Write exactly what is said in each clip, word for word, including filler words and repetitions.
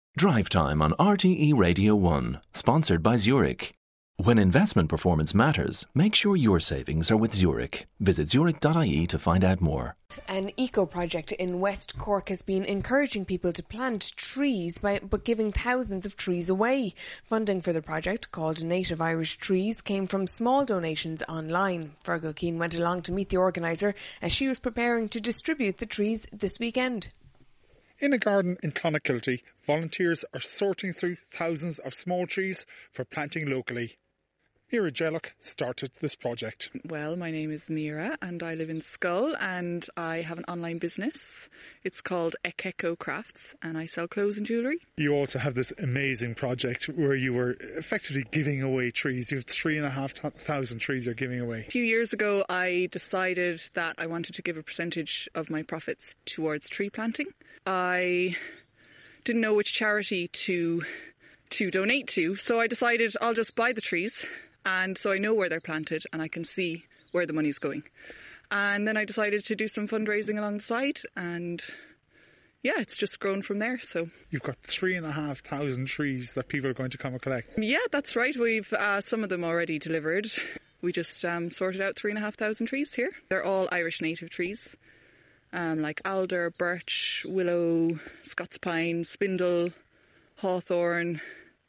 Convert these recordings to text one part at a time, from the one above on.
Drive Time on R T E Radio one, sponsored by Zurich. When investment performance matters, make sure your savings are with Zurich. Visit zurich dot I E to find out more. An eco-project in West Cork has been encouraging people to plant trees by but giving thousands of trees away. Funding for the project, called Native Irish Trees, came from small donations online. Fergal Keane went along to meet the organiser as she was preparing to distribute the trees this weekend. In a garden in Clonakilty, volunteers are sorting through thousands of small trees for planting locally. Mira Jellock started this project. Well, my name is Mira and I live in Schull and I have an online business. It's called Ekeko Crafts and I sell clothes and jewellery. You also have this amazing project where you were effectively giving away trees. You have three and a half thousand trees you're giving away. A few years ago I decided that I wanted to give a percentage of my profits towards tree planting. I didn't know which charity to to donate to, so I decided I'll just buy the trees. And so I know where they're planted and I can see where the money's going. And then I decided to do some fundraising along the side and yeah, it's just grown from there. So you've got three and a half thousand trees that people are going to come and collect. Yeah, that's right. We've uh, some of them already delivered. We just um, sorted out three and a half thousand trees here. They're all Irish native trees, um, like alder, birch, willow, Scots pine, spindle, hawthorn.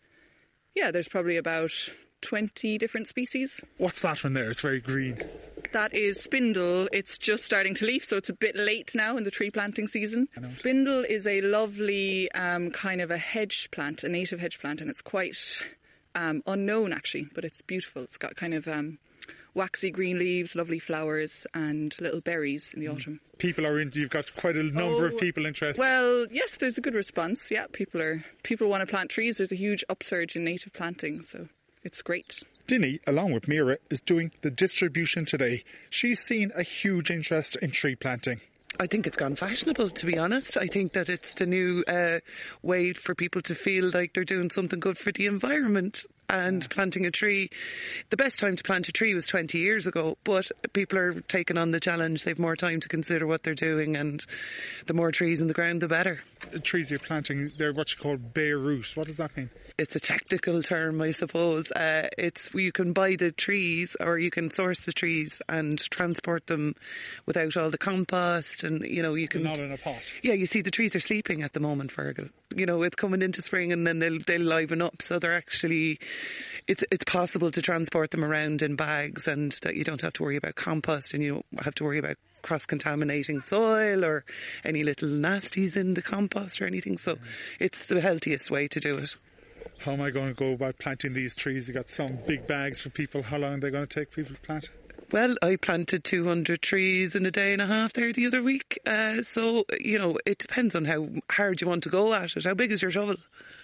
Yeah, there's probably about twenty different species. What's that one there? It's very green. That is spindle. It's just starting to leaf, so it's a bit late now in the tree planting season. Spindle is a lovely um, kind of a hedge plant, a native hedge plant, and it's quite um, unknown actually, but it's beautiful. It's got kind of um, waxy green leaves, lovely flowers and little berries in the mm. autumn. People are in, you've got quite a number oh, of people interested. Well, yes, there's a good response. Yeah, people are people want to plant trees. There's a huge upsurge in native planting, so it's great. Dinny, along with Mira, is doing the distribution today. She's seen a huge interest in tree planting. I think it's gone fashionable, to be honest. I think that it's the new uh, way for people to feel like they're doing something good for the environment. And planting a tree, the best time to plant a tree was twenty years ago, but people are taking on the challenge. They've more time to consider what they're doing, and the more trees in the ground, the better. The trees you're planting, they're what you call bare root. What does that mean? It's a technical term, I suppose. Uh, it's you can buy the trees or you can source the trees and transport them without all the compost, and you know you can. Not in a pot. Yeah, you see, the trees are sleeping at the moment, Fergal. You know, it's coming into spring and then they'll they'll liven up, so they're actually. It's it's possible to transport them around in bags, and that you don't have to worry about compost, and you don't have to worry about cross-contaminating soil or any little nasties in the compost or anything. So it's the healthiest way to do it. How am I going to go about planting these trees? You got some big bags for people. How long are they going to take people to plant? Well, I planted two hundred trees in a day and a half there the other week. Uh, so, you know, it depends on how hard you want to go at it. How big is your shovel?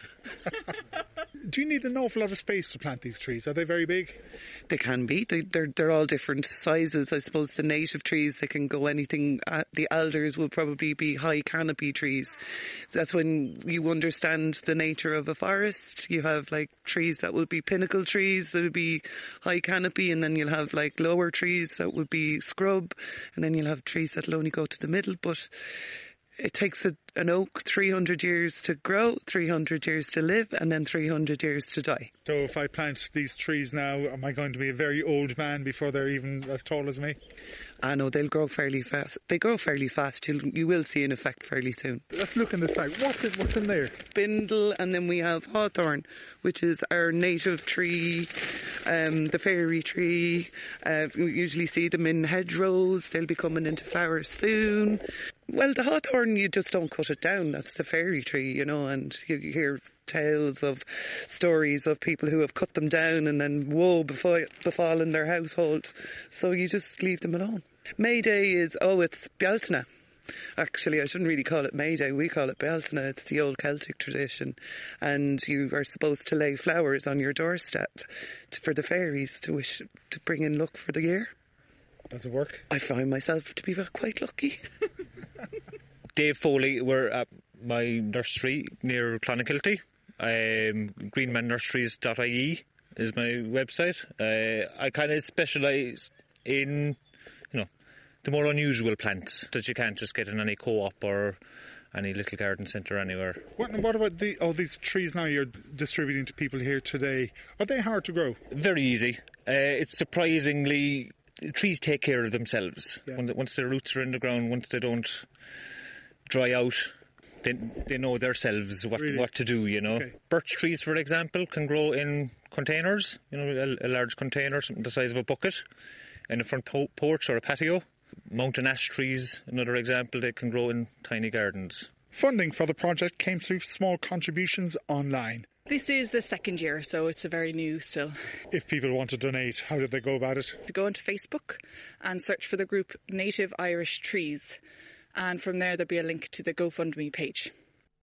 Do you need an awful lot of space to plant these trees? Are they very big? They can be. They, they're they're all different sizes. I suppose the native trees, they can go anything. Uh, the alders will probably be high canopy trees. So that's when you understand the nature of a forest. You have like trees that will be pinnacle trees that will be high canopy, and then you'll have like lower trees that will be scrub, and then you'll have trees that'll only go to the middle. But it takes a, an oak three hundred years to grow, three hundred years to live, and then three hundred years to die. So if I plant these trees now, am I going to be a very old man before they're even as tall as me? I know, they'll grow fairly fast. They grow fairly fast. You'll, you will see an effect fairly soon. Let's look in this bag. What's it? What's in there? Spindle, and then we have hawthorn, which is our native tree, um, the fairy tree. Uh, we usually see them in hedgerows. They'll be coming into flower soon. Well, the hawthorn, you just don't cut it down. That's the fairy tree, you know, and you hear tales of stories of people who have cut them down and then woe befall, befall in their household. So you just leave them alone. May Day is, oh, it's Bealtaine. Actually, I shouldn't really call it May Day. We call it Bealtaine. It's the old Celtic tradition. And you are supposed to lay flowers on your doorstep to, for the fairies to wish to bring in luck for the year. Does it work? I find myself to be quite lucky. Dave Foley, we're at my nursery near Clonakilty. Um, greenman nurseries dot I E is my website. Uh, I kind of specialise in, you know, the more unusual plants that you can't just get in any co-op or any little garden centre anywhere. What, what about the, all these trees now you're distributing to people here today? Are they hard to grow? Very easy. Uh, it's surprisingly, trees take care of themselves. Yeah. When, once their roots are in the ground, once they don't dry out, they, they know themselves what, Really? what to do, you know. Okay. Birch trees, for example, can grow in containers, you know, a, a large container, something the size of a bucket, in a front po- porch or a patio. Mountain ash trees, another example, they can grow in tiny gardens. Funding for the project came through small contributions online. This is the second year, so it's a very new still. If people want to donate, how did they go about it? To go onto Facebook and search for the group Native Irish Trees, and from there there'll be a link to the GoFundMe page.